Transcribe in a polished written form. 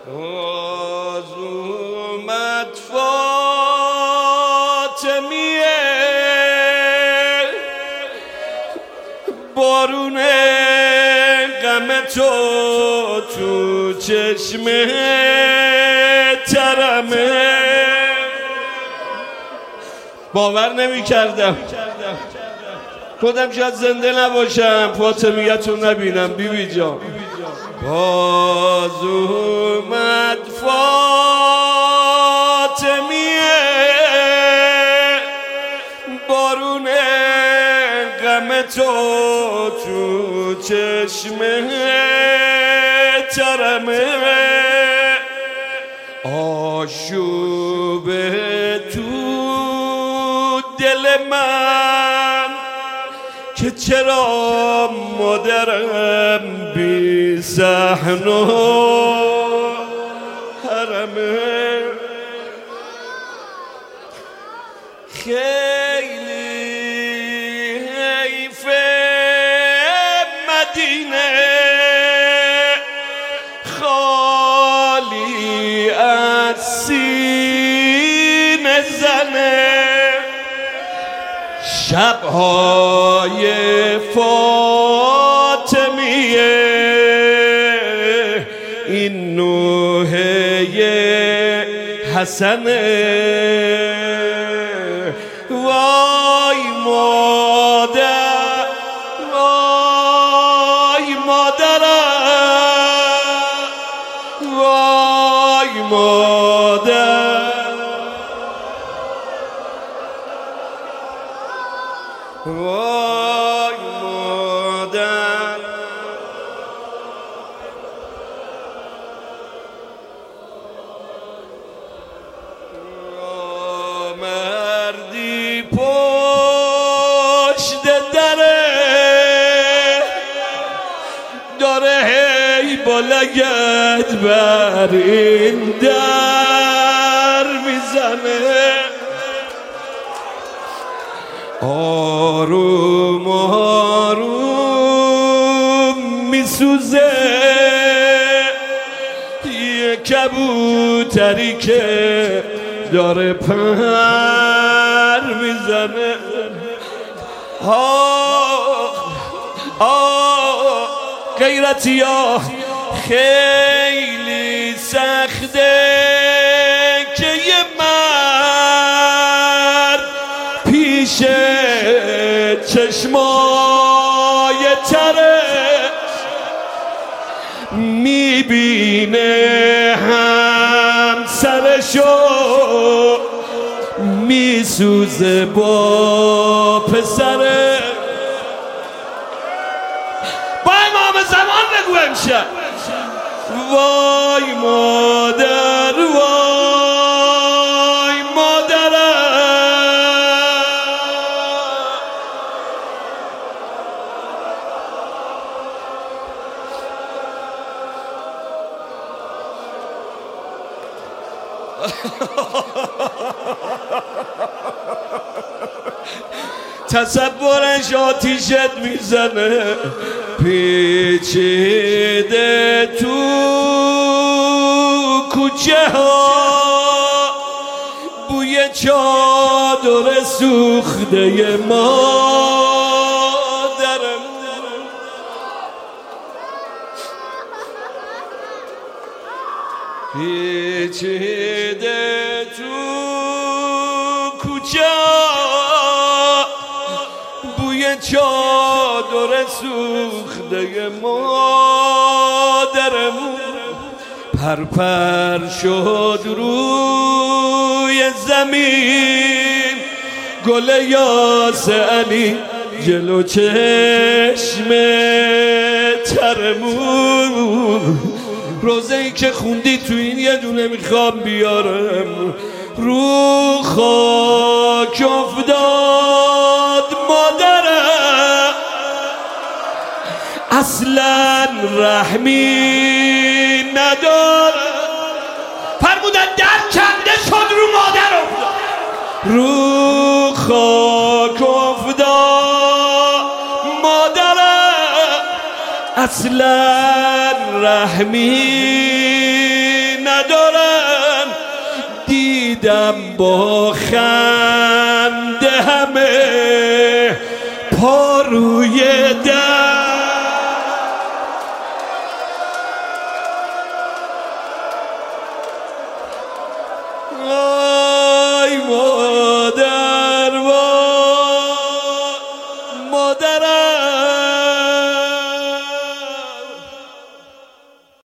باز اومد فاطمیه، بارون غم تو چشم ترمه. باور نمی کردم خودم شاید زنده نباشم فاطمیتو نبینم. بیبی جان باز اومد فاطمیه، بارون غم تو چشم ترمه. آشوب تو دل من که چرا مادرم بی صحن و حرمه. خیلی حیف مدینه خالی از سینه زنه. شب‌های فاطمیه این نوحه حسنه. وای مادر، وای مادرم، وای مادر، وای مادر. مردی پشت داره هی با لگد بر این در میزنه. آروم آروم میسوزه یه کبوتری که داره پر میزنه. غیرتی ها خیلی سخته که یه مرد پیش چشمای ترش میبینه همسرشو میسوزه با پسره. با امام زمان بگو امشب وای مادر، وای مادرم. تصورش آتیشت میزنه، پیچیده تو کوچه ها بوی چادر سوخته مادرم. پیچیده تو کوچه بوی چادر سوخته مادرمون. پرپر شد روی زمین گل یاس علی جلو چشم ترمون. روزه‌ای که خوندی تو این یه دونه میخوام بیارم رو خاک افتاد مادرم. اصلا رحمی نداره، فرمودن در کنده شد رو مادر افتاد. رو خاک افتاد مادرم، اصلا رحمی ندارن، دیدم با خنده همه پا روی